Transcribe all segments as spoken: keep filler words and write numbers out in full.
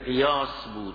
قیاس بود.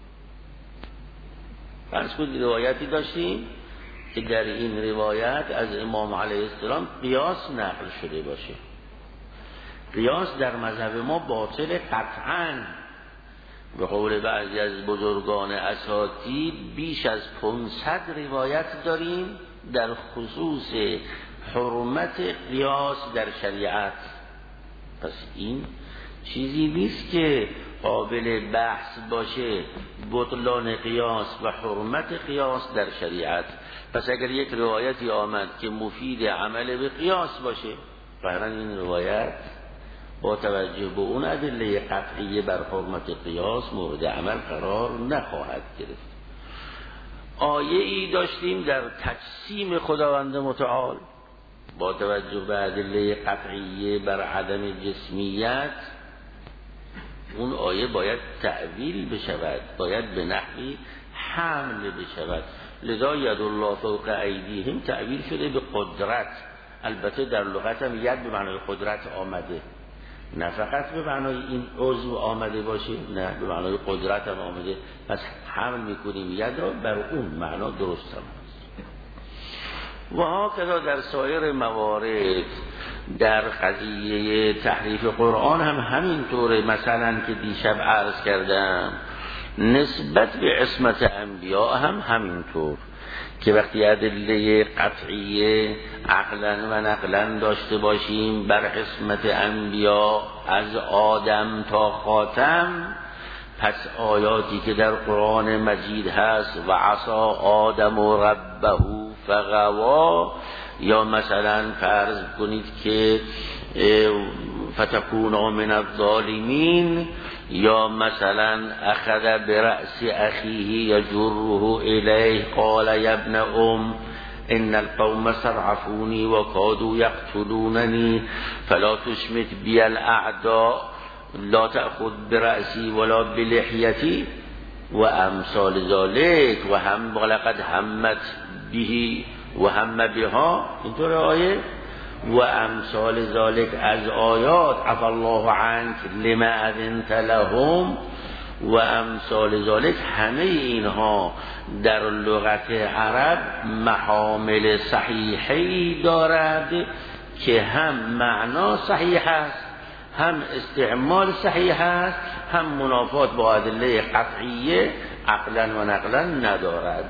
فرض کنید روایتی داشتیم که در این روایت از امام علیه السلام قیاس نقل شده باشه. قیاس در مذهب ما باطل قطعاً. به قول بعضی از بزرگان اساتید بیش از پانصد روایت داریم در خصوص حرمت قیاس در شریعت. پس این چیزی نیست که قابل بحث باشه، بطلان قیاس و حرمت قیاس در شریعت. پس اگر یک روایتی آمد که مفید عمل به قیاس باشه، فعلا این روایت با توجه به اون ادله قطعیه بر حرمت قیاس مورد عمل قرار نخواهد گرفت. آیه ای داشتیم در تجسیم خداوند متعال با توجه به ادله قطعیه بر عدم جسمیت، اون آیه باید تعویل بشود، باید به نحوی حمل بشود. لذا ید الله فوق ایدیهم تعویل شده به قدرت. البته در لغت هم ید به معنای قدرت آمده، نه فقط به معنای این عضو آمده باشه، نه به معنای قدرت هم آمده. پس حمل میکنیم ید را بر اون معنا درست هم هست. و ها کذا در سایر موارد در قضیه تحریف قرآن هم همینطوره. مثلا که دیشب عرض کردم نسبت به عصمت انبیاء هم همینطور که وقتی ادله قطعیه عقلا و نقلا داشته باشیم بر عصمت انبیاء از آدم تا خاتم، پس آیاتی که در قرآن مجید هست و عصا آدم و ربه فغوا، یا مثلا فرض کنید که فتکونا من الظالمین، یا مثلا اخذ برأس اخیه یجره الیه قال یا ابن ام ان القوم استضعفوني وكادوا يقتلونني فلا تشمت بي الاعداء لا تأخذ برأسي ولا بلحيتي و امثال ذلك. و هم ولقد همت به و هم بها، اینطور آیه. و امثال ذلك از آیات عفا الله عنك لما اذنت لهم و امثال ذلك. همه اینها در لغت عرب محامل صحیحی دارد که هم معنا صحیح است، هم استعمال صحیح است، هم منافات با ادله قطعیه عقلا و نقلا ندارد.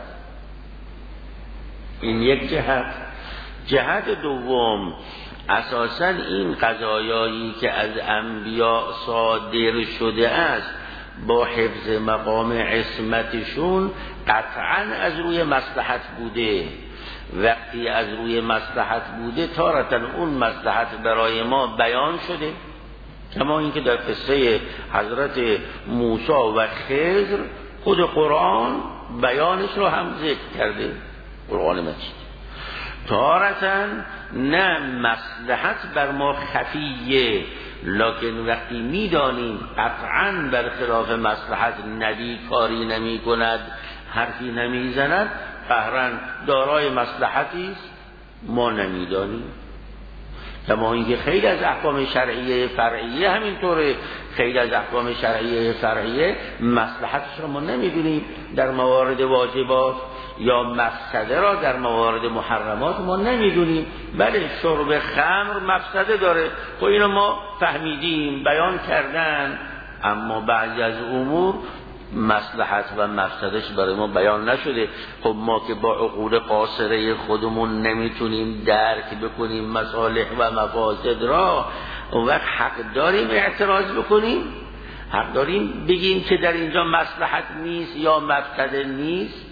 این یک جهت. جهت دوم، اساساً این قضایایی که از انبیاء صادر شده است با حفظ مقام عصمتشون قطعاً از روی مصلحت بوده. وقتی از روی مصلحت بوده تارتاً اون مصلحت برای ما بیان شده، کما اینکه در قصه حضرت موسی و خضر خود قرآن بیانش رو هم ذکر کرده، قرآن مجید. تارتاً نه مصلحت بر ما خفیه، لکن وقتی میدانیم قطعاً بر خلاف مصلحت نبی کاری نمی کند، حرفی نمی زند، قهراً دارای مصلحتی است، ما نمیدانیم. کما اینکه خیلی از احکام شرعیه فرعیه همینطوره. خیلی از احکام شرعیه فرعیه مصلحتش رو ما نمیدونیم در موارد واجبات، یا مفسده را در موارد محرمات ما نمیدونیم. بله شرب خمر مفسده داره، خب اینو ما فهمیدیم، بیان کردن، اما بعضی از امور مصلحت و مفسدش برای ما بیان نشده. خب ما که با عقول قاصره خودمون نمیتونیم درک بکنیم مصالح و مفاسد را، اون وقت حق داریم اعتراض بکنیم؟ حق داریم بگیم که در اینجا مصلحت نیست یا مفسده نیست؟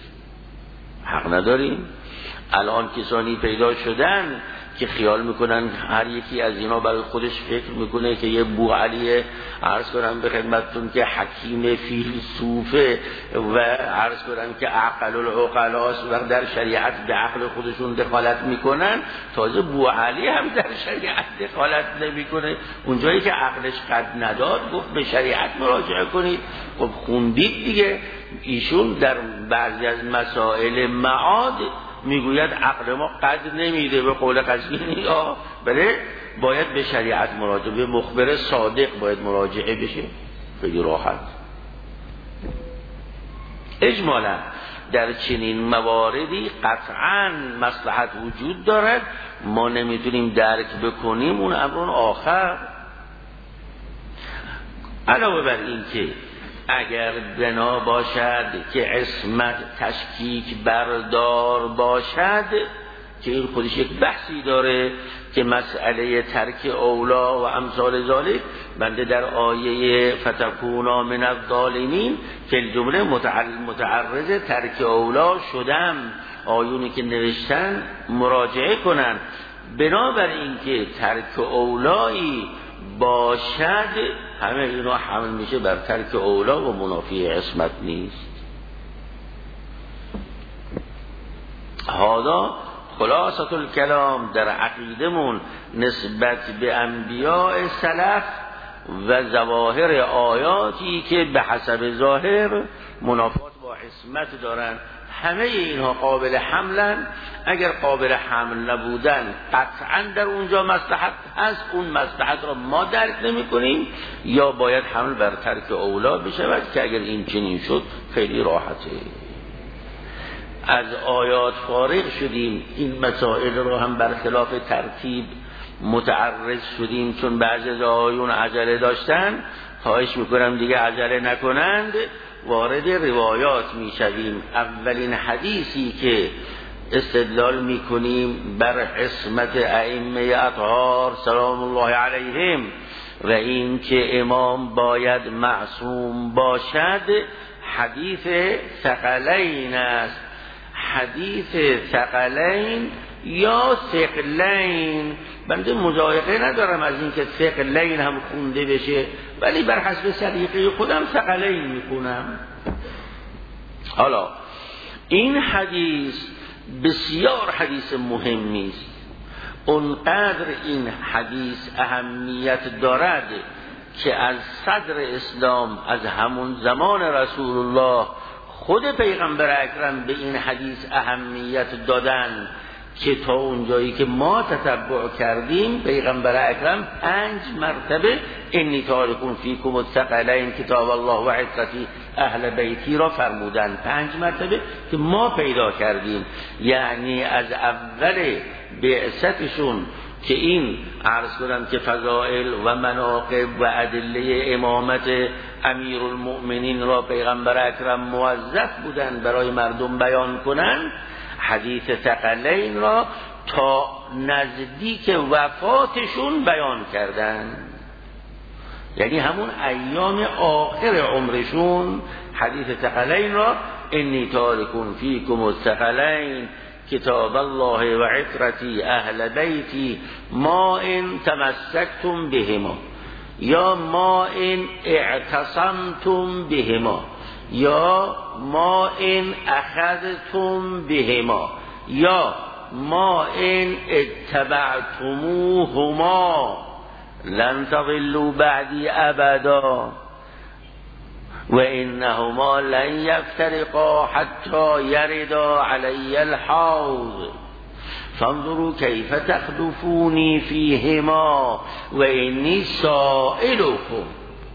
حق نداریم. الان کسانی پیدا شدن که خیال میکنن هر یکی از اینا برای خودش فکر میکنه که یه بوعلیه، عرض کنم به خدمتتون که حکیم فیلسوفه و عرض کنم که عقل العقلاست و در شریعت به عقل خودشون دخالت میکنن. تازه بوعلی هم در شریعت دخالت نمیکنه، اونجایی که عقلش قد نداد گفت به شریعت مراجعه کنید. خب خوندید دیگه، ایشون در بعضی از مسائل معاد میگوید عقل ما قد نمیده به قول قزوینی ها، بله باید به شریعت مراجعه، به مخبر صادق باید مراجعه بشه. خیلی راحت. اجمالا در چنین مواردی قطعا مصلحت وجود دارد، ما نمیتونیم درک بکنیم اون امر آخر. علاوه بر این که اگر بنا باشد که عصمت تشکیک بردار باشد، که این خودش یک بحثی داره که مسئله ترک اولا و امثال ذالک، بنده در آیه فتکونا من الظالمین فی الجمله متعرض ترک اولا شدم، آیونی که نوشتن مراجعه کنن. بنابر این که ترک اولایی باشد، همه اینا حمل میشه بر ترک اولا و منافی عصمت نیست. هذا خلاصة الکلام در عقیدمون نسبت به انبیاء سلف و ظواهر آیاتی که به حسب ظاهر منافات با عصمت دارن. همه اینها قابل حملن. اگر قابل حمل نبودن قطعا در اونجا مصلحت هست، اون مصلحت را ما درک نمی کنیم، یا باید حمل بر ترک اولا بشود که اگر این چنین شد خیلی راحته. از آیات فارغ شدیم، این مسائل رو هم برخلاف ترتیب متعرض شدیم، چون بعضی از آیون عجله داشتن. خواهش میکنم دیگه عجله نکنند، وارد روایات میشویم. اولین حدیثی که استدلال میکنیم بر عصمت ائمه اطهار سلام الله علیهم و این که امام باید معصوم باشد، حدیث ثقلین است. حدیث ثقلین یا ثقلین، بنده مضایقه ندارم از این که ثقلین هم خونده بشه، ولی بر حسب سلیقه خودم ثقلین میخونم. حالا این حدیث بسیار حدیث مهمی است. اونقدر این حدیث اهمیت دارد که از صدر اسلام، از همون زمان رسول الله، خود پیغمبر اکرم به این حدیث اهمیت دادن که تا اونجایی که ما تتبع کردیم پیغمبر اکرم پنج مرتبه انی تارکون فیکم الثقلین کتاب الله و عترتی اهل بیتی را فرمودن. پنج مرتبه که ما پیدا کردیم، یعنی از اول بعثتشون که این عرض کنم که فضائل و مناقب و ادله امامت امیرالمؤمنین را پیغمبر اکرم موظف بودن برای مردم بیان کنند، حدیث ثقلین را تا نزدیک وفاتشون بیان کردن، یعنی همون ایام آخر عمرشون حدیث ثقلین را انی تارکون فیکم الثقلین کتاب الله و عترتی اهل بیتی ما ان تمسکتم بهما یا ما ان اعتصمتم بهما یا ما ان اخذتم بهما یا ما ان اتبعتموهما لن تضلوا بعدی ابدا و انهما لن یفترقا حتی یردا علی الحوض فانظروا کیف تخلفونی فیهما و انی سائلکم.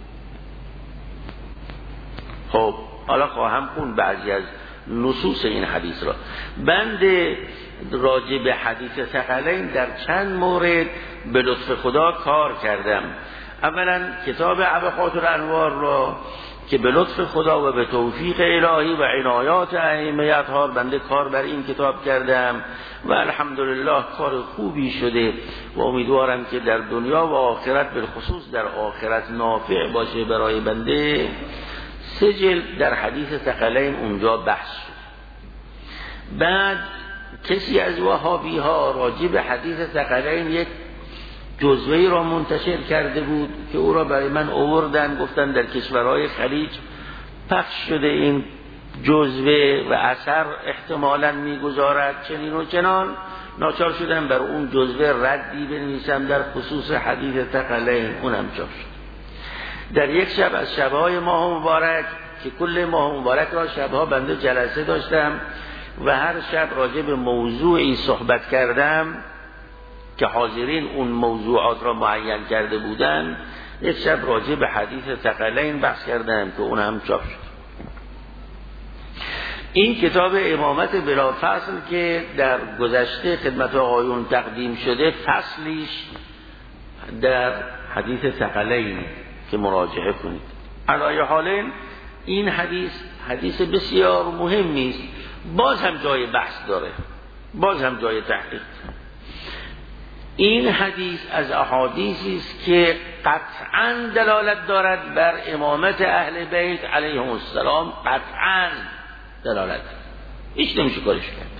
خب حالا خواهم خون بعضی از نصوص این حدیث را. بند راجع به حدیث ثقلین در چند مورد به لطف خدا کار کردم. اولا کتاب ابحاث الانوار را که به لطف خدا و به توفیق الهی و عنایات ائمه اطهار بنده کار بر این کتاب کردم و الحمدلله کار خوبی شده و امیدوارم که در دنیا و آخرت، بالخصوص در آخرت، نافع باشه برای بنده. سه جلد در حدیث ثقلین اونجا بحث شد. بعد کسی از وهابی ها راجع به حدیث ثقلین یک جزوه‌ای را منتشر کرده بود که او را برای من آوردن، گفتن در کشورهای خلیج پخش شده این جزوه و اثر احتمالاً میگذارد چنین و چنان. ناچار شدم بر اون جزوه ردی بنویسم در خصوص حدیث ثقلین، اونم چاپ شد. در یک شب از شبهای ماه مبارک که کل ماه مبارک را شبها بنده جلسه داشتم و هر شب راجع به موضوعی صحبت کردم که حاضرین اون موضوعات را معین کرده بودن. یک شب راجع به حدیث ثقلین بحث کردم که اون هم چاپ شد. این کتاب امامت بلا فصل که در گذشته خدمت آقایون تقدیم شده، فصلیش در حدیث ثقلین که مراجعه کنید. علی حال این حدیث حدیث بسیار مهمی است، باز هم جای بحث داره، باز هم جای تحقیق. این حدیث از احادیثی است که قطعاً دلالت دارد بر امامت اهل بیت علیهم السلام، قطعاً دلالت، هیچ نمیشه کارش کرد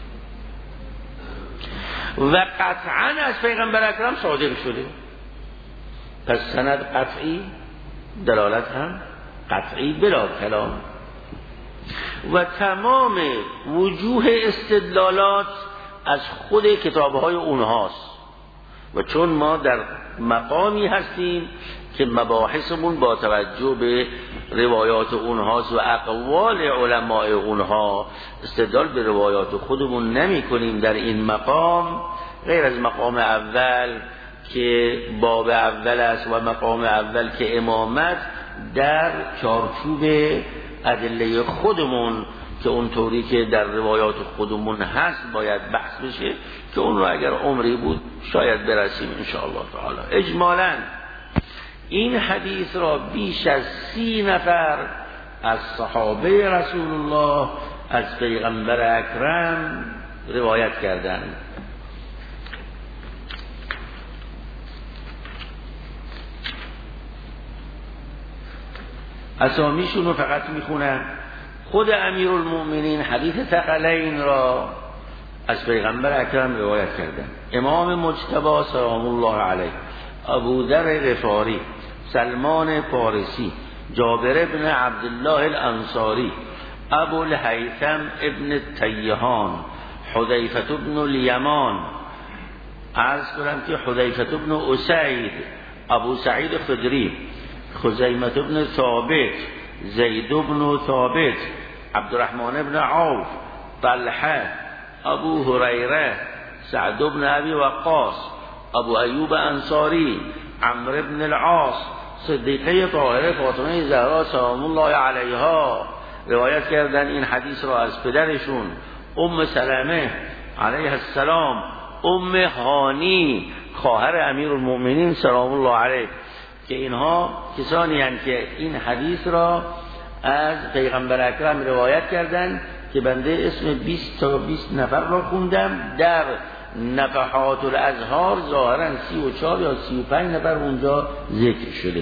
و قطعاً از پیغمبر اکرم صادق شده. پس سند قطعی، دلالت هم قطعی بلا کلام. و تمام وجوه استدلالات از خود کتابهای اونهاست و چون ما در مقامی هستیم که مباحثمون با توجه به روایات اونهاست و اقوال علماء اونها، استدلال به روایات خودمون نمی کنیم در این مقام، غیر از مقام اول که باب اول است و مقام اول که امامت، در چارچوب ادله خودمون که اونطوری که در روایات خودمون هست باید بحث بشه که اون رو اگر عمری بود شاید برسیم ان شاء الله تعالی. اجمالاً این حدیث را بیش از سی نفر از صحابه رسول الله از پیغمبر اکرم روایت کردند. اسامیشون رو فقط میخونم. خود امیرالمؤمنین حدیث ثقلین را از پیغمبر اکرم روایت کردند. امام مجتبی سلام الله علیه، ابو ذر غفاری، سلمان فارسی، جابر ابن عبدالله الانصاری، ابو الهیثم ابن تیهان، حذیفه ابن الیمان، عرض کنم که حذیفه ابن اسید، ابو سعید خدری، خزیمه ابن ثابت، زید ابن ثابت، عبدالرحمن ابن عوف، طلحه، ابو هریره، سعد ابن ابی وقاص، ابو ایوب انصاری، عمرو ابن العاص، صدیقه طاهره فاطمه زهرا سلام الله علیها روایت کردن این حدیث را از پدرشون ام سلمه علیه السلام، ام هانی خواهر امیرالمؤمنین سلام الله علیه، که اینها کسانی هستند که این حدیث را از پیغمبر اکرم روایت کردند که بنده اسم بیست تا بیست نفر را خوندم. در نفحات الازهار ظاهرا سی و چهار یا سی و پنج نفر اونجا ذکر شده.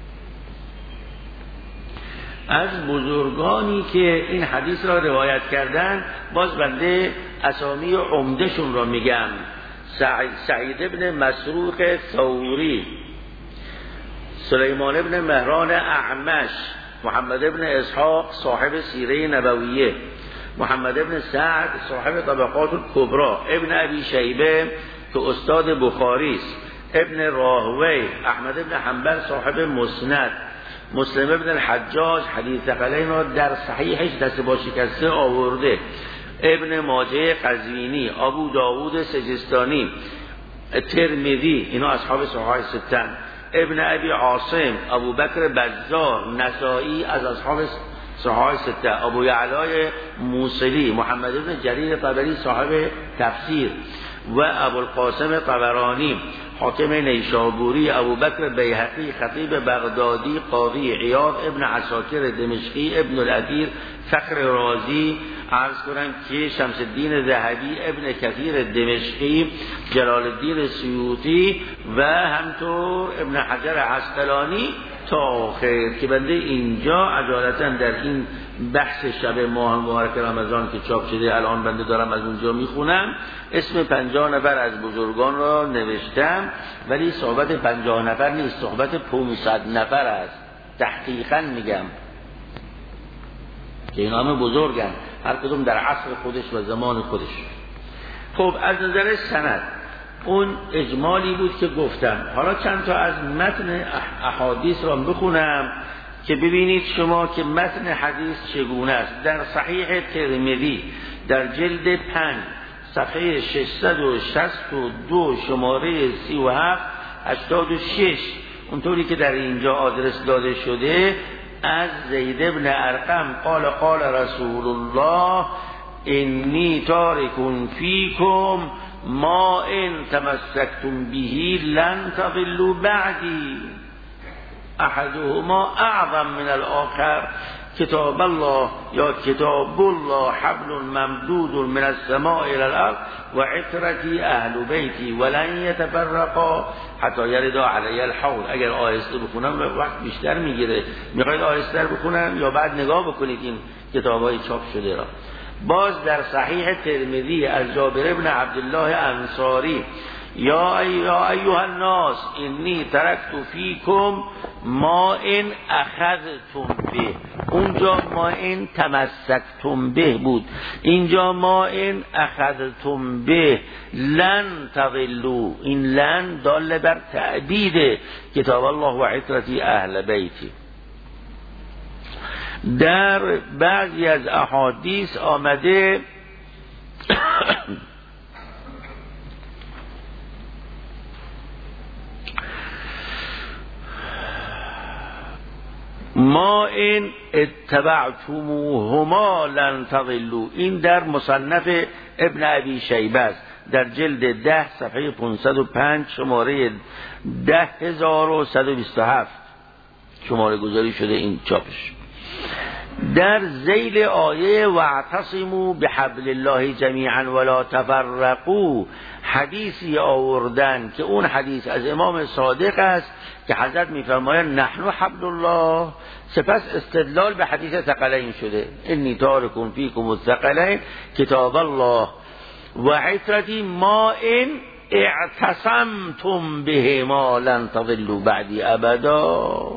از بزرگانی که این حدیث را روایت کردند باز بنده اسامی عمدهشون را میگم. سعید ابن مسروق ثوری، سلیمان ابن مهران اعمش، محمد ابن اسحاق صاحب سیره نبویه، محمد ابن سعد صاحب طبقات الکبرى، ابن ابی شیبه که استاد بخاری است، ابن راهوی، احمد ابن حنبل صاحب مسند، مسلم ابن الحجاج حدیث ثقلین را در صحیحش دست با شکسته آورده، ابن ماجه قزوینی، ابو داود سجستانی، ترمذی، اینا اصحاب صحاح ستن، ابن ابی عاصم، ابو بکر بزار، نسائی از اصحاب صحاح سته، ابو یعلای موصلی، محمد ابن جریر طبری صاحب تفسیر و ابو القاسم طبرانی، حاکم نیشابوری، ابو بکر بیهقی خطیب بغدادی، قاضی عیاض، ابن عساکر دمشقی، ابن الاثیر، فخر رازی، عرض کنم که شمس الدین ذهبی، ابن کثیر دمشقی، جلال الدین سیوطی و همطور ابن حجر عسقلانی تا آخر، که بنده اینجا عجالتا در این بحث شب ماه مبارک رمضان که چاپ شده الان بنده دارم از اونجا میخونم، اسم پنجاه نفر از بزرگان را نوشتم، ولی صحبت پنجاه نفر نیست، صحبت پانصد نفر است. تحقیقا میگم که این همه بزرگن، هر کدوم در عصر خودش و زمان خودش. خب از نظر سند اون اجمالی بود که گفتم. حالا چند تا از متن احادیث را بخونم که ببینید شما که متن حدیث چگونه است. در صحیح ترمذی در جلد پنج صفحه ششصد و شصت و دو شماره سی و هفت هشتاد و شش، اونطوری که در اینجا آدرس داده شده، از زید ابن ارقم قال قال رسول الله انی تارکون فیکم ما ان تمسکتم بهی لن تضلوا بعدی احدهما اعظم من الاخر کتاب الله یا کتاب الله حبل ممدود من السماء الى الارض و عترتی اهل بیتی ولن یتفرقا حتی یردا علی الحوض. اگر آهسته بخونم وقت بیشتر میگیره، میخواید آهسته بخونم یا بعد نگاه بکنید این کتابای چاپ شده را. باز در صحیح ترمذی از جابر ابن عبدالله انصاری یا ایها الناس انی ترکت فیکم ما ان اخذتم به، اونجا ما ان تمسکتم به بود، اینجا ما ان اخذتم به لن تضلوا. این لن دال بر تعبید کتاب الله و عترتی اهل بیتی. در بعضی از احادیث آمده ما این اتبعتموهما لن تضلوا. این در مصنف ابن ابی شیبه است، در جلد ده صفحه پانصد و پنج شماره ده هزار و صد و بیست و هفت شماره گذاری شده این چاپش. در ذیل آیه واعتصموا بحبل الله جمیعا ولا تفرقوا حدیثی آوردن که اون حدیث از امام صادق است که حضرت میفرمایند نحن حبل الله، سپس استدلال به حدیث ثقلین شده انی تارکون فیکم الثقلین کتاب الله و عترتی ما ان اعتصمتم به ما لن تضلوا بعدی ابدا.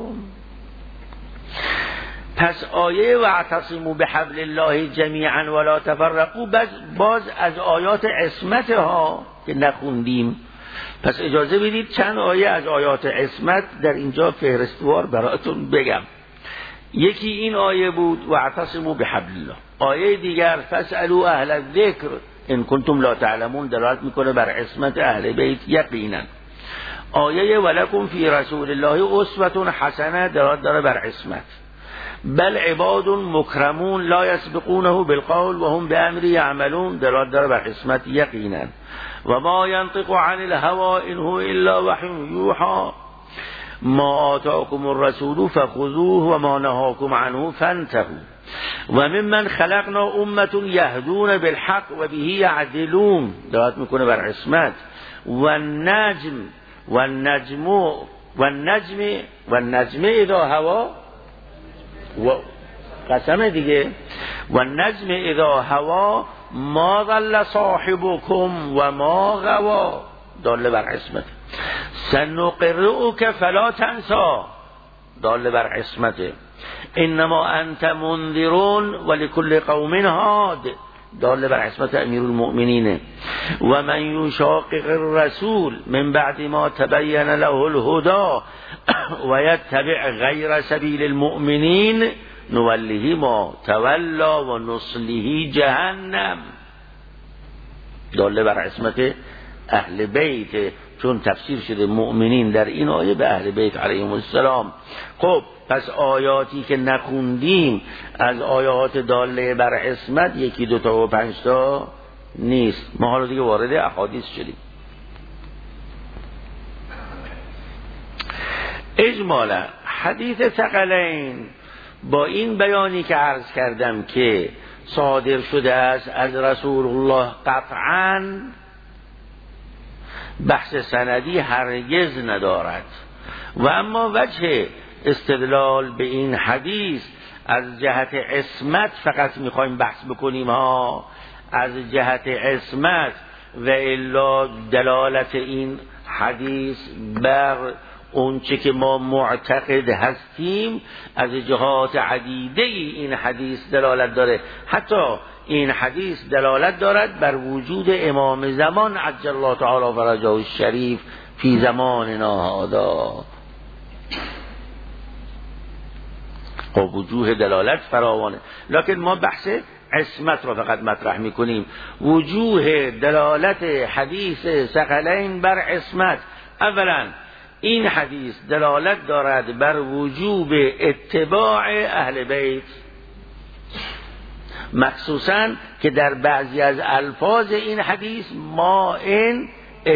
پس آیه واعتصموا بحبل الله جمیعا ولا تفرقوا باز از آیات عصمت ها که نخوندیم. پس اجازه بدید چند آیه از آیات عصمت در اینجا فهرستوار براتون بگم. یکی این آیه بود واعتصموا بحبل الله. آیه دیگر فاسألوا اهل الذکر ان کنتم لا تعلمون دلالت میکنه بر عصمت اهل بیت یقینا. آیه ولکم فی رسول الله اسوة حسنه دلالت داره بر عصمت. بل عباد مکرمون لا یسبقونه بالقول و هم بامری یعملون دلالت داره بر عصمت یقینا. و ما ینطق عن الهوى ان هو الا وحی یوحى ما آتاکم الرسول فخذوه و ما نهاکم عنه فانتهوا و ممن خلقنا امة یهدون بالحق و به یعدلون دلالت میکنه بر عصمت. و النجم و النجم و النجم و النجم اذا هوا و قسم دیگه و النجم اذا هوا ما ضل صاحبكم و ما غوا دال بر عصمت. سنقرئك فلا تنسى دال بر عصمت. انما انت منذرون ولكل قوم هاد دال بر عصمت امیر المؤمنین. و من یشاقق الرسول من بعد ما تبین له الهدى و یتبع غیر سبیل المؤمنین نوله ما تولا و نصله جهنم دال بر عصمت اهل بیت، چون تفسیر شده مؤمنین در این آیه به اهل بیت علیهم السلام. خب پس آیاتی که نخوندیم از آیات داله بر عصمت یکی دوتا و پنج تا نیست. ما حالا دیگه وارد احادیث شدیم. اجمالا حدیث ثقلین با این بیانی که عرض کردم که صادر شده است از رسول الله قطعاً بحث سندی هرگز ندارد. و اما وجه استدلال به این حدیث از جهت عصمت فقط میخوایم بحث بکنیم ها، از جهت عصمت، و الا دلالت این حدیث بر اون چه که ما معتقد هستیم از جهات عدیده این حدیث دلالت داره. حتی این حدیث دلالت دارد بر وجود امام زمان عجل الله تعالی فرجه الشریف فی زماننا هذا. خب وجوه دلالت فراوانه، لکن ما بحث عصمت را فقط مطرح میکنیم. وجوه دلالت حدیث ثقلین بر عصمت، اولا این حدیث دلالت دارد بر وجوب اتباع اهل بیت، مخصوصاً که در بعضی از الفاظ این حدیث ما ان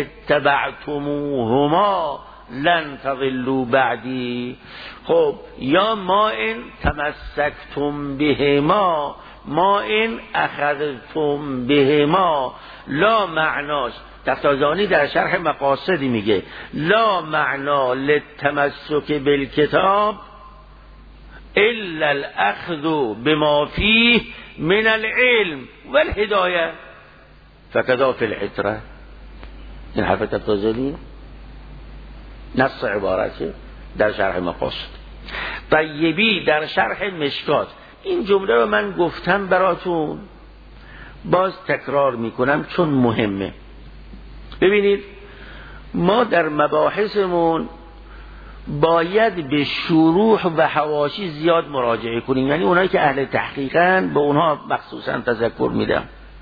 اتبعتموهما لن تضلوا بعدی. خب یا ما ان تمسکتم بهما، ما ان اخذتم بهما، لا معناش تفتازانی در شرح مقاصدی میگه لا معنا للتمسک بالکتاب الا الاخذ بما فيه من العلم والهدایه فکذا فی العتره. این حرف تفتازانی نص عبارته در شرح مقاصد. طیبی در شرح مشکات این جمله رو من گفتم براتون، باز تکرار میکنم چون مهمه. ببینید ما در مباحثمون باید به شروح و حواشی زیاد مراجعه کنیم، یعنی اونایی که اهل تحقیقن به اونها مخصوصا تذکر میدم.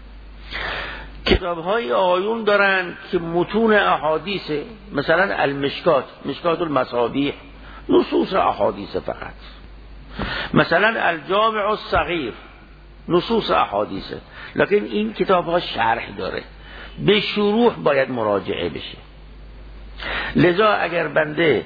کتاب‌های آیون دارن که متون احادیثه، مثلا المشکات، مشکات المصابیح نصوص احادیث فقط، مثلا الجامع الصغیر نصوص احادیثه، لکن این کتاب‌ها شرح داره، به شروح باید مراجعه بشه. لذا اگر بنده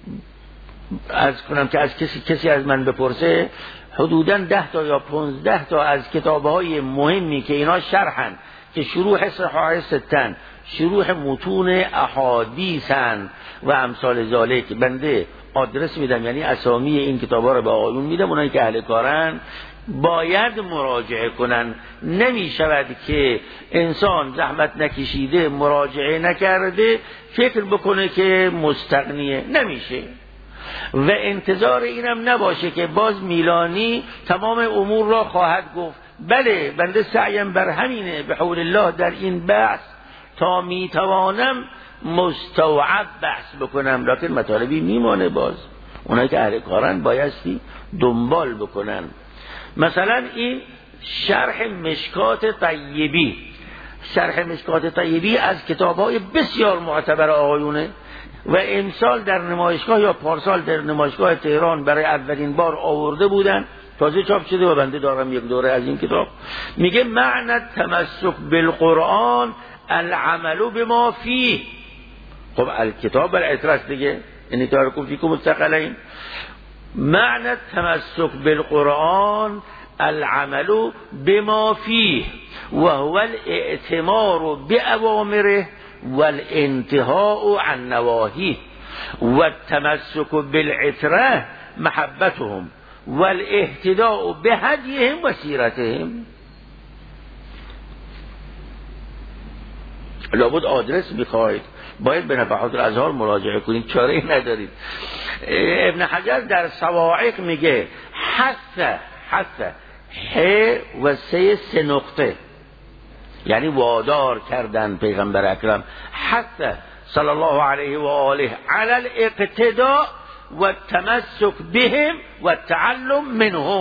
از کنم که از کسی کسی از من بپرسه، حدوداً ده تا یا پونزده تا از کتاب‌های مهمی که اینا شرحن که شروح صحاح ستن، شروح متون احادیثن و امثال ذالک، بنده آدرس میدم، یعنی اسامی این کتابا رو به آیون میدم، اونایی که اهل کارن باید مراجعه کنن. نمی شود که انسان زحمت نکشیده مراجعه نکرده فکر بکنه که مستغنیه، نمیشه. و انتظار اینم نباشه که باز میلانی تمام امور را خواهد گفت. بله بنده سعیم بر همینه به حول الله در این بحث تا میتوانم مستوعب بحث بکنم، لکن مطالبی میمانه. باز اونایی که اهل کارن بایستی دنبال بکنن. مثلا این شرح مشکات طیبی، شرح مشکات طیبی از کتاب‌های بسیار معتبر آقایونه و امسال در نمایشگاه یا پارسال در نمایشگاه تهران برای اولین بار آورده بودن، تازه چاپ شده و بنده دارم یک دوره از این کتاب. میگه معنی تمسک بالقرآن العمل بما فيه. خب الکتاب بالعترس دیگه، یعنی تارکم فیکم الثقلین. معنی تمسک بالقرآن العمل بما فيه وهو الاعتمار بأوامره والانتهاء عن نواهيه والتمسك بالعترة محبتهم والاهتداء بهديهم وسيرتهم. لابد آدرس بخواهید، باید به نفحات الازهار مراجعه کنید، چاره ای ندارید. ابن حجر در صواعق میگه حث حث ح و سه سه نقطه، یعنی وادار کردن پیغمبر اکرم حث صلی الله علیه و آله علی الاقتداء و التمسک بهم و التعلم منهم.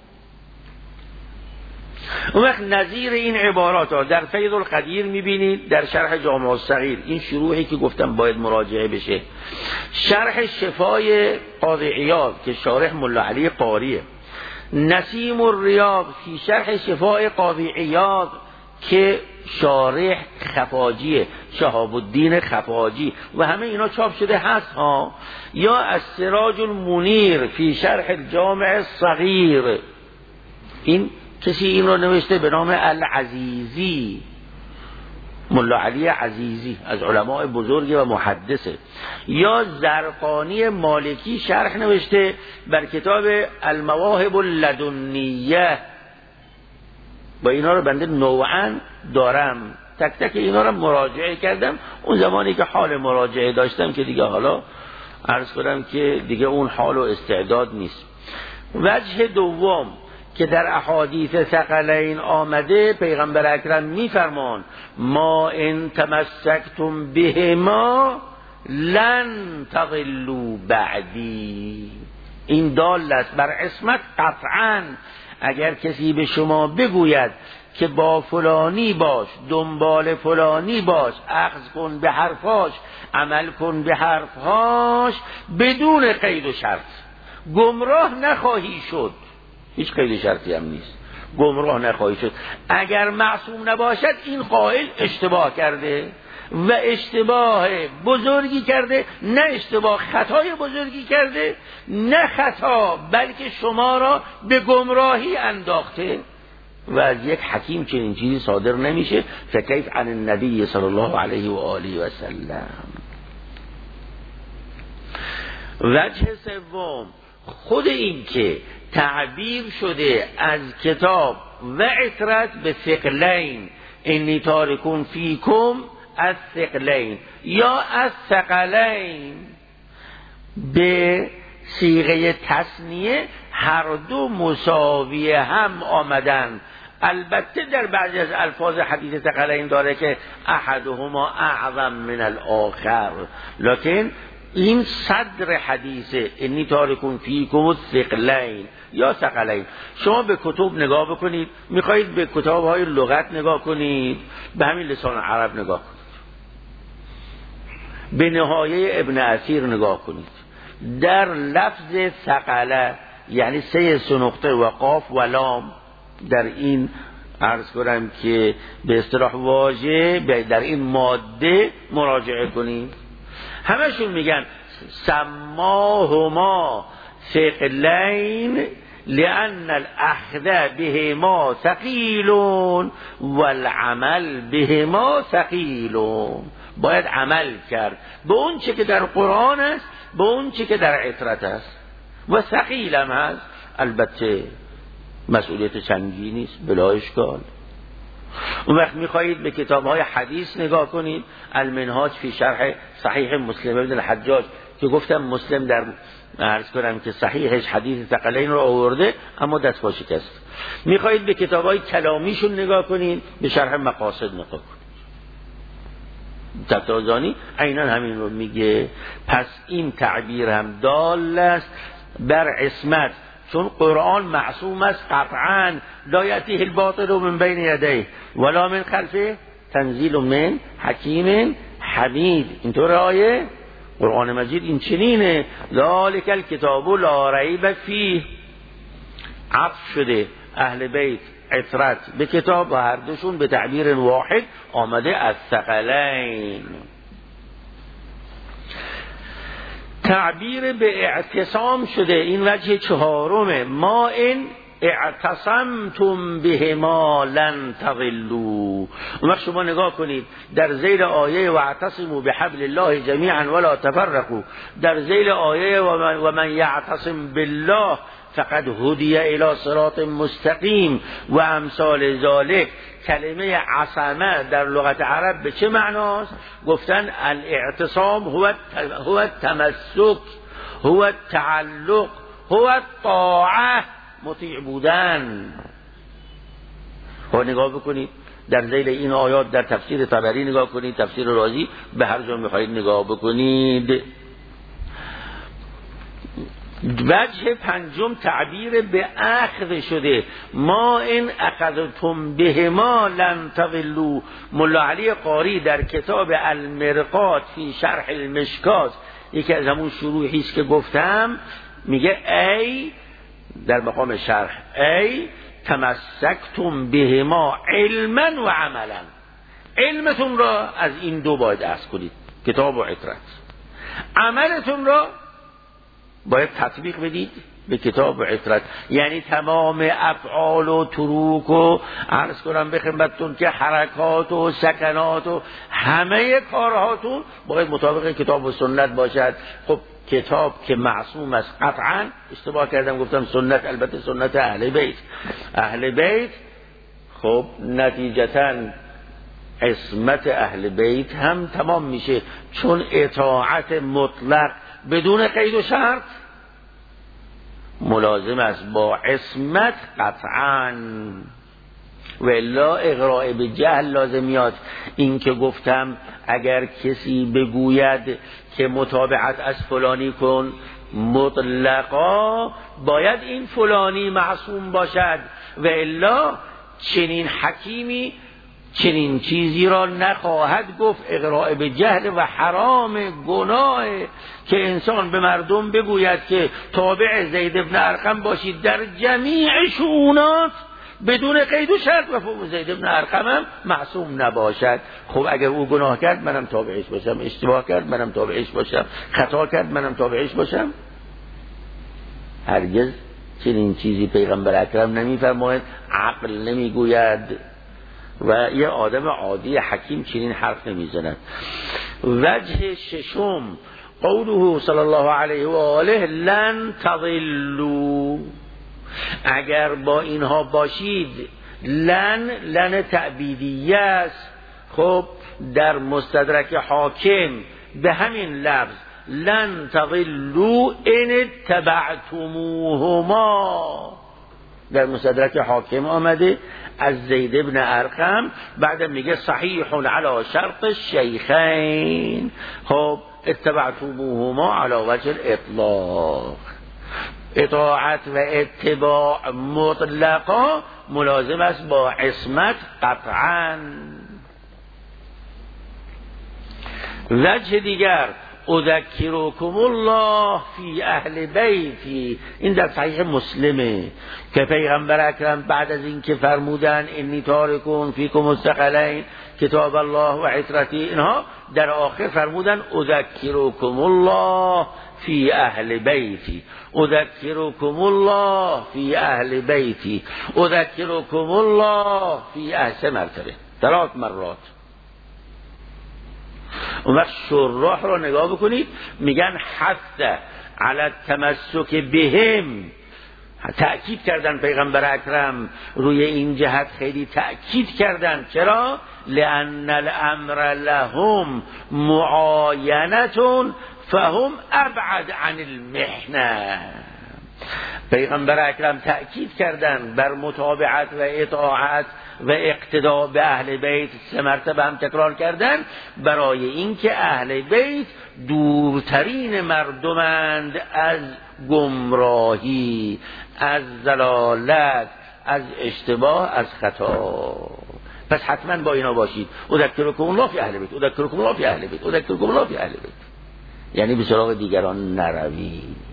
اون وقت نظیر این عبارات ها در فیض القدیر میبینید، در شرح جامع الصغیر این شروحی که گفتم باید مراجعه بشه. شرح شفای قاضی عیاض که شارح ملا علی قاریه، نسیم الریاض فی شرح شفای قاضی عیاض که شارح خفاجیه، شهاب الدین خفاجی، و همه اینا چاپ شده هست ها. یا السراج المنیر فی شرح الجامع الصغیر، این کسی این رو نوشته به نام العزیزی، ملا علی عزیزی، از علماء بزرگ و محدثه. یا زرقانی مالکی شرح نوشته بر کتاب المواهب اللدنیه، با اینا رو بنده نوعاً دارم، تک تک اینا رو مراجعه کردم اون زمانی که حال مراجعه داشتم، که دیگه حالا عرض کنم که دیگه اون حال و استعداد نیست. وجه دوم که در احادیث ثقلین آمده، پیغمبر اکرم میفرمان ما ان تمسکتم بهما لن تضلوا بعدی. این دال است بر عصمت قطعاً. اگر کسی به شما بگوید که با فلانی باش، دنبال فلانی باش، اخذ کن به حرفاش، عمل کن به حرفهاش، بدون قید و شرط، گمراه نخواهی شد. هیچ قید و شرطی هم نیست، گمراه نخواهی شد. اگر معصوم نباشد این قائل اشتباه کرده و اشتباه بزرگی کرده، نه اشتباه خطای بزرگی کرده، نه خطا بلکه شما را به گمراهی انداخته و از یک حکیم چنین چیزی صادر نمیشه. فکیف عن النبی صلی الله علیه و آله و سلم. وجه سوم، خود این که تعبیر شده از کتاب و عترت به ثقلین، انی تارکون فیکم از ثقلین یا از ثقلین، به صیغه تثنیه هر دو مساوی هم آمدن. البته در بعضی از الفاظ حدیث ثقلین داره که احدهما اعظم من الاخر، لکن این صدر حدیثه انی تارکون فیکم الثقلین یا ثقلین. شما به کتب نگاه بکنید، میخواهید به کتاب های لغت نگاه کنید، به همین لسان عرب نگاه کنید، به نهایه ابن اثیر نگاه کنید. در لفظ ثقله یعنی سه سنقطه و قاف و لام، در این عرض کنم که به اصطلاح واژه در این ماده مراجعه کنید، همشون میگن سماهما ثقلین لأن الأخذ بهما ثقیل والعمل بهما ثقیل. باید عمل کرد به اون چه که در قرآن است، به اون چه که در عترت است، و ثقیل هم هست. البته مسئولیت چندی نیست، بلا اشکال. اون وقت میخواهید به کتاب های حدیث نگاه کنید، المنهاج فی شرح صحیح مسلم ابن الحجاج که گفتم مسلم در عرض کنم که صحیحش حدیث ثقلین رو آورده اما دست پا شکست. میخواهید به کتاب های کلامیشون نگاه کنید، به شرح مقاصد نگاه کنید. تطرازانی عیناً همین رو میگه. پس این تعبیر هم دال است بر عصمت، چون قرآن معصوم است قطعاً، لا یأتیه الباطل من بین یدیه ولا من خلفه تنزیل من حکیم حمید. اینطور آیه قرآن مجید این چنینه، ذالک الکتاب لا ریب فیه، عطف شده اهل بیت عترت به کتاب و هر دوشون به تعبیر واحد آمده از ثقلین. تعبیر به اعتصام شده، این وجه چهارمه. ما این اعتصمتم بهما لن تضلوا. اما شما نگاه کنید در ذیل آیه واعتصموا بحبل الله جمیعا ولا تفرقوا، در ذیل آیه و من یعتصم بالله فقد هدی الی صراط مستقیم و امثال ذالک. کلمه عصمه در لغت عرب به چه معناست؟ گفتن الاعتصام هو هو التمسک، هو التعلق، هو الطاعه، مطیع بودن. ها نگاه بکنید در ذیل این آیات، در تفسیر طبری نگاه کنید، تفسیر رازی، به هر جا میخواهید نگاه بکنید. وجه پنجم تعبیر به اخذ شده، ما این اخذتم بهما لن تضلوا. ملا علی قاری در کتاب المرقات فی شرح المشکات، یکی از همون شروحی است که گفتم، میگه ای در مقام شرح ای تمسکتم بهما علما و عملا. علمتون را از این دو باید اخذ کنید، کتاب و عترت. عملتون را باید تطبیق بدید به کتاب و عترت، یعنی تمام افعال و تروک و عرض کنم به خدمتتون که حرکات و سکنات و همه کارهاتون باید مطابق کتاب و سنت باشد. خب کتاب که معصوم است قطعا، اشتباه کردم گفتم سنت، البته سنت اهل بیت. اهل بیت خب نتیجتاً عصمت اهل بیت هم تمام میشه، چون اطاعت مطلق بدون قید و شرط ملازم است با عصمت قطعاً، و الا اغراء به جهل لازمیات. این که گفتم اگر کسی بگوید که متابعت از فلانی کن مطلقا باید این فلانی معصوم باشد و الا چنین حکیمی چنین چیزی را نخواهد گفت. اغراء به جهل و حرام گناه که انسان به مردم بگوید که تابع زید بن ارقم باشید در جمیع شؤونات بدون قید و شرط و زید بن ارقم هم معصوم نباشد. خب اگر او گناه کرد منم تابعش باشم، اشتباه کرد منم تابعش باشم، خطا کرد منم تابعش باشم؟ هرگز چنین چیزی پیغمبر اکرم نمیفرماید، عقل نمیگوید و یه آدم عادی حکیم چنین حرف نمیزند. وجه ششم قوله صلی الله علیه و آله لن تضلوا، اگر با اینها باشید. لن لن تعبیدیه است. خب در مستدرک حاکم به همین لفظ لن تضلوا ان اتبعتموهما در مستدرک حاکم آمده از زید بن ارقم، بعد میگه صحیح علی شرط الشیخین. خب اتبعتموهما علی وجه الاطلاق. اطاعت و اتباع مطلقا ملازم است با عصمت قطعا. وجه دیگر اذکرکم الله فی اهل بیتی، این در صحیح مسلمه که پیغمبر اکرم بعد از این که فرمودن انی تارکون فیکم الثقلین کتاب الله و عترتی، اینها در آخر فرمودن اذکرکم الله فی اهل بیتی، اذکرکم الله فی اهل بیتی، اذکرکم الله فی اهل مرتبه، ثلاث مرات. اون وقت شراح رو نگاه بکنید میگن حث علی التمسک بهم، تأکید کردن پیغمبر اکرم روی این جهت، خیلی تأکید کردن. چرا؟ لأن الامر لهم معاینة فهم ابعد عن المحنه. پیغمبر اکرم تأکید کردن بر متابعت و اطاعت و اقتداء به اهل بیت، سه مرتبه هم تکرار کردن، برای اینکه اهل بیت دورترین مردمند از گمراهی، از ضلالت، از اشتباه، از خطا. پس حتما با اینا باشید. اذکرکم الله فی اهل بیت، اذکرکم الله فی اهل بیت، اذکرکم الله فی اهل بیت، یعنی به سراغ دیگران نروید.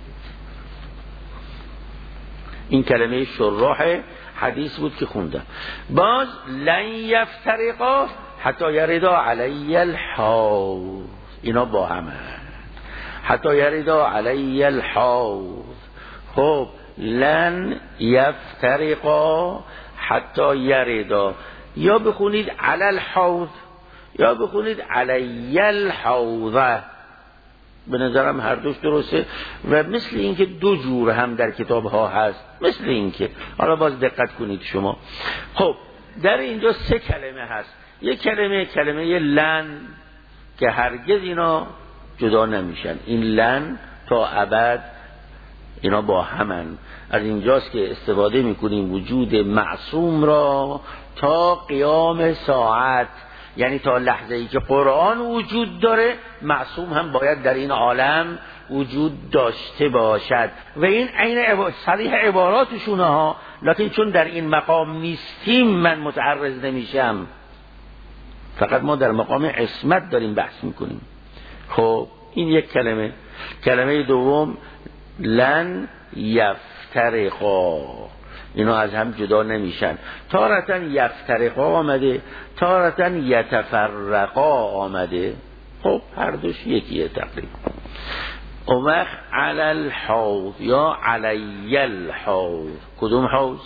این کلمه شراح حدیث بود که خوندم. باز لن یفترقا حتی یردا علی الحوض، اینا با همه، حتی یردا علی الحوض. خب لن یفترقا حتی یردا، یا بخونید علی الحوض یا بخونید علی الحوض، به نظرم هر دوش درسته و مثل اینکه دو جور هم در کتاب ها هست، مثل اینکه حالا باز دقت کنید شما. خب در اینجا سه کلمه هست. یک کلمه کلمه لن که هرگز اینا جدا نمیشن، این لن تا ابد اینا با همن. از اینجاست که استفاده میکنیم وجود معصوم را تا قیام ساعت، یعنی تا لحظه ای که قرآن وجود داره معصوم هم باید در این عالم وجود داشته باشد. و این عین صریح عباراتشونه ها، لکن چون در این مقام نیستیم من متعرض نمیشم، فقط ما در مقام عصمت داریم بحث میکنیم. خب این یک کلمه. کلمه دوم لن یفترقا، اینا از هم جدا نمیشن. تارتن یفترقا آمده، تارتن یتفرقا آمده. خب هر دوش یکیه تقریبا. اون وقت علی الحوض یا علی الحوض، کدوم حوض؟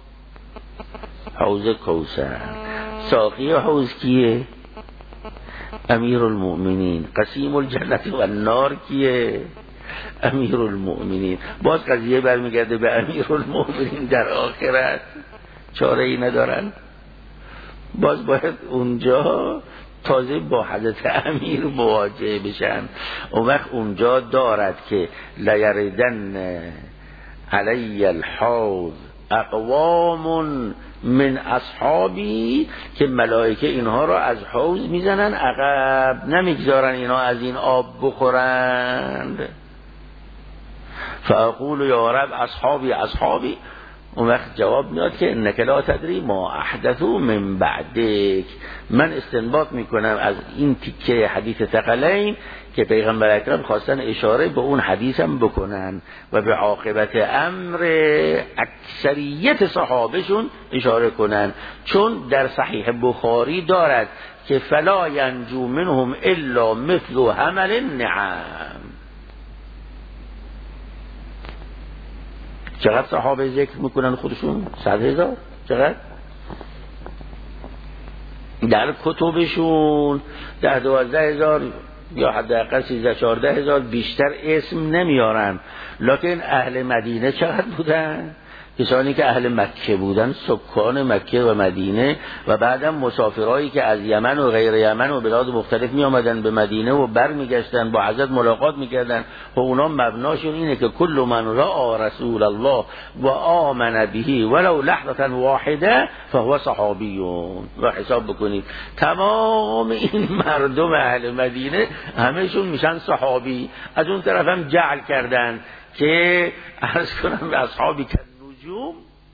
حوض کوثر. ساقی حوض کیه؟ امیر المؤمنین. قسیم الجنت و النار کیه؟ امیر المؤمنین. باز قضیه برمیگرده به امیر المؤمنین در آخرت، چاره ای ندارن. باز باید اونجا تازه با حضرت امیر مواجه بشن. اون وقت اونجا دارد که لیردن علی الحوض اقوام من اصحابی، که ملائکه اینها را از حوض میزنن عقب، نمیگذارن اینا از این آب بخورند. فاقول یا رب اصحابی اصحابی، اون وقت جواب میاد که انک لا تدری ما احدثوا من بعدک. من استنباط میکنم از این تیکه حدیث ثقلین که پیغمبر اکرم خواستن اشاره به اون حدیث هم بکنن و به عاقبت امر اکثریت صحابهشون اشاره کنن، چون در صحیح بخاری دارد که فلا ینجو منهم الا مثل حمل النعم. چقدر صحابه ذکر میکنن خودشون؟ صد هزار. چقدر؟ در کتبشون ده دوازده هزار یا حداقل سیزده چهارده هزار، بیشتر اسم نمیارن. لکن اهل مدینه چقدر بودن؟ کسانی که اهل مکه بودن، سکان مکه و مدینه، و بعدم مسافرایی که از یمن و غیر یمن و بلاد مختلف می آمدن به مدینه و بر می گشتن، با حضرت ملاقات می کردن و اونا مبناشون اینه که کل من رأى رسول الله و آمن به ولو لحظه واحده فهو صحابیون. و حساب بکنید تمام این مردم اهل مدینه همهشون میشن صحابی. از اون طرف هم جعل کردن که عرض کنم به اصحابی که نجوم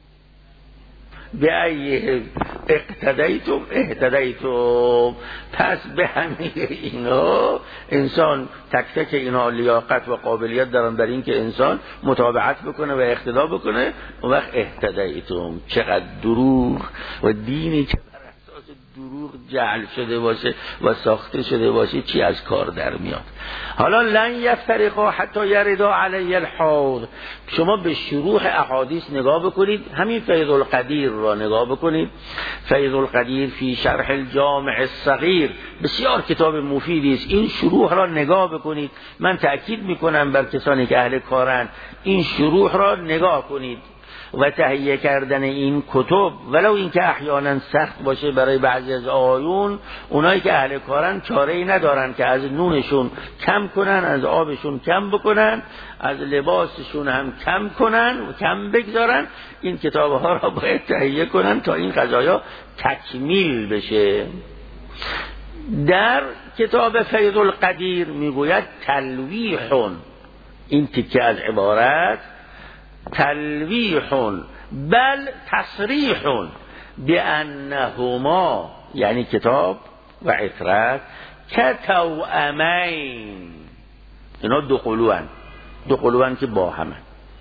به ای اقتدیتم اهتدیتم. پس به همه اینا انسان تک تک اینا لیاقت و قابلیت دارن در این که انسان متابعت بکنه و اقتدا بکنه. اون وقت اهتدیتم. چقدر دروغ و دینی که بر اساس دروغ جعل شده باشه و ساخته شده باشه چی از کار در میاد. حالا لن یفترقا حتی یردا علی الحوض. شما به شروح احادیث نگاه بکنید، همین فیض القدیر را نگاه بکنید. فیض القدیر فی شرح الجامع الصغیر بسیار کتاب مفیدی است. این شروح را نگاه بکنید. من تأکید میکنم بر کسانی که اهل کارن این شروح را نگاه کنید و تهیه کردن این کتب، ولو اینکه احیانا سخت باشه برای بعضی از آیون، اونایی که اهل کارن چاره‌ای ندارن که از نونشون کم کنن، از آبشون کم بکنن، از لباسشون هم کم کنن و کم بگذارن. این کتابها را باید تهیه کنن تا این قضایا تکمیل بشه. در کتاب فیض القدیر میگوید تلویحون، این تیکه از عبارت تلویح بل تصریح بانهما، یعنی کتاب و عترت کتوامین. اینا دو قلوان، دو قلوان که با همه.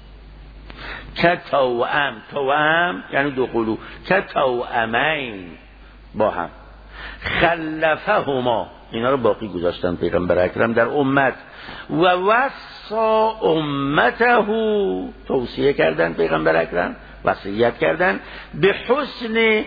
کتوام، توام یعنی دو قلو، کتوامین با هم. خلفهما، اینا رو باقی گذاشتن پیغمبر اکرم در امت. و وصا امته، توصیه کردن پیغمبر اکرم، وصیت کردن به حسن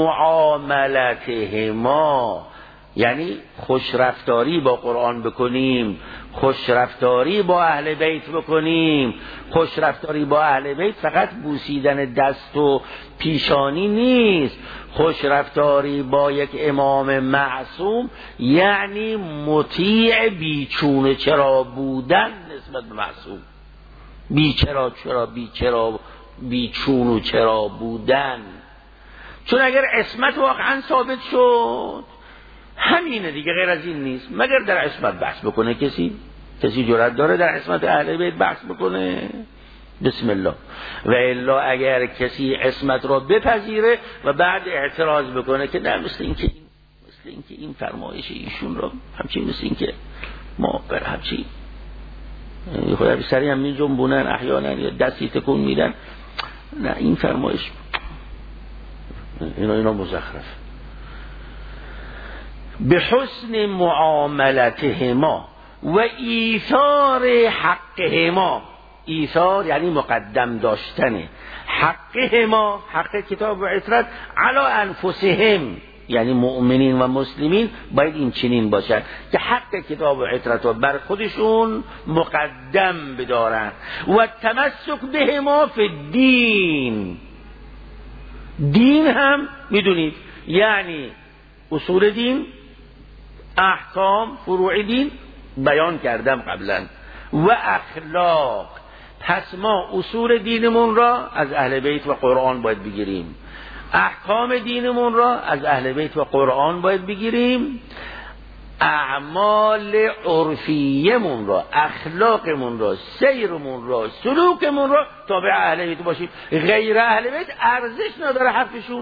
معاملتهما، یعنی خوشرفتاری با قرآن بکنیم، خوشرفتاری با اهل بیت بکنیم. خوشرفتاری با اهل بیت فقط بوسیدن دست و پیشانی نیست. خوشرفتاری با یک امام معصوم یعنی مطیع بیچون چرا بودن نسبت به معصوم. بیچرا چرا بیچرا بیچون و چرا بودن. چون اگر عصمت واقعا ثابت شد همینه دیگه، غیر از این نیست. مگر در عصمت بحث بکنه کسی؟ کسی جرأت داره در عصمت اهل بیت بحث بکنه؟ بسم الله. و الا اگر کسی عصمت را بپذیره و بعد اعتراض بکنه که نه مثل این که این مثل این که این فرمایش ایشون را همچین مثل این که ما بر همچین خدا به سری هم می جنبونن احیانا یا دستی تکون میدن، نه این فرمایش اینا اینا مزخرف. به حسن معاملتهما و ایثار حقهما. ایثار یعنی مقدم داشتن حقهما، حق کتاب و عترت، علی انفسهم، یعنی مؤمنین و مسلمین باید این چنین باشن که حق کتاب و عترت رو بر خودشون مقدم بدارن. و تمسک بهما فی الدین. دین هم میدونید یعنی اصول دین، احکام فروع دین بیان کردم قبلا، و اخلاق. پس ما اصول دینمون را از اهل بیت و قرآن باید بگیریم، احکام دینمون را از اهل بیت و قرآن باید بگیریم، اعمال عرفیمون را، اخلاقمون را، سیرمون را، سلوکمون را تابع اهل بیت باشیم. غیر اهل بیت ارزش نداره حرفشون.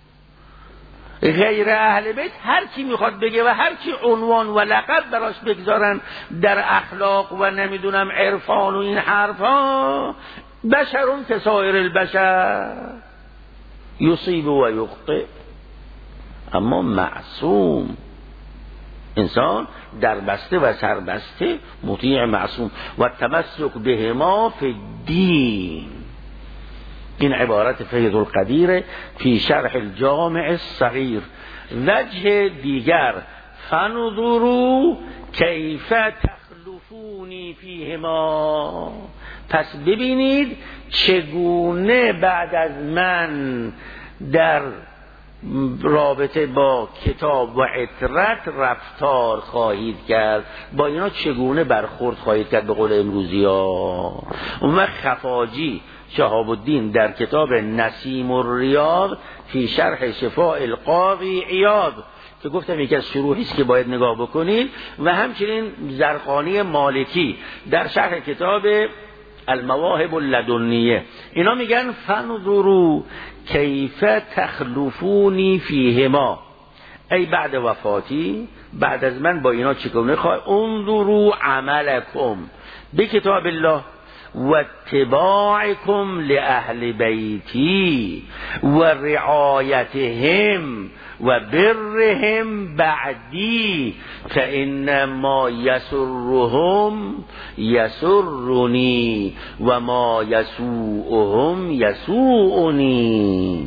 غیر اهل بیت هر کی میخواد بگه و هر کی عنوان و لقب براش بگذارن در اخلاق و نمیدونم عرفان و این حرفا، بشرون کسایر البشر یصیب و یخطئ، اما معصوم انسان در بسته و سربسته مطیع معصوم. و تمسک بهما فی الدین، این عبارت فیض القدیر فی شرح الجامع الصغیر. وجه دیگر فانظروا کیف تخلفونی فیهما، پس ببینید چگونه بعد از من در رابطه با کتاب و عترت رفتار خواهید کرد، با اینا چگونه برخورد خواهید کرد به قول امروزی ها. اون خفاجی شهاب الدین در کتاب نسیم الریاض فی شرح شفاء القاضی عیاض که گفتم یکی از شروحی است که باید نگاه بکنید، و همچنین زرقانی مالکی در شرح کتاب المواهب اللدنیه، اینا میگن فانظروا کیف تخلفونی فیهما، ای بعد وفاتی بعد از من با اینا چگونه خواهید. انظروا عملکم به کتاب الله و اتباعکم لاهل بیتی و رعایتهم و برهم بعدی فانما یسرهم یسرنی و ما یسوءهم یسوءنی.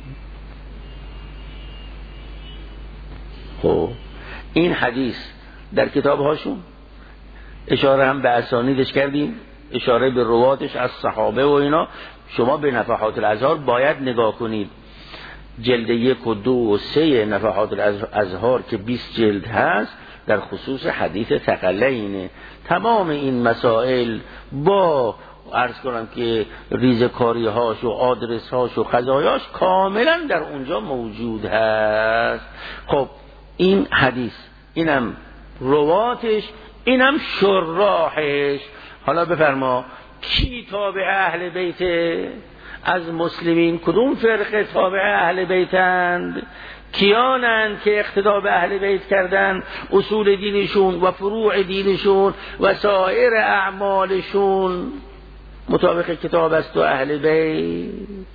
خب این حدیث در کتاب هاشون اشاره هم به اسانیدش کردیم، اشاره به رواتش از صحابه و اینا. شما به نفحات الازهار باید نگاه کنید، جلد یک و دو و سه نفحات الازهار که بیست جلد هست در خصوص حدیث ثقلین، تمام این مسائل با عرض کنم که ریزکاری هاش و آدرس هاش و خزایاش کاملا در اونجا موجود هست. خب این حدیث، اینم رواتش، اینم شراحش. حالا بفرما کی تابع اهل بیت از مسلمین؟ کدوم فرقه تابع اهل بیتند؟ کیانند که اقتدا به اهل بیت کردن؟ اصول دینشون و فروع دینشون و سایر اعمالشون مطابق کتاب است و اهل بیت.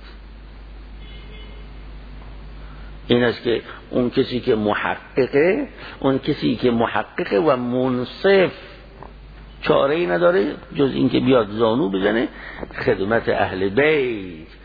این است که اون کسی که محققه، اون کسی که محققه و منصف چاره ای نداره جز اینکه بیاد زانو بزنه خدمت اهل بیت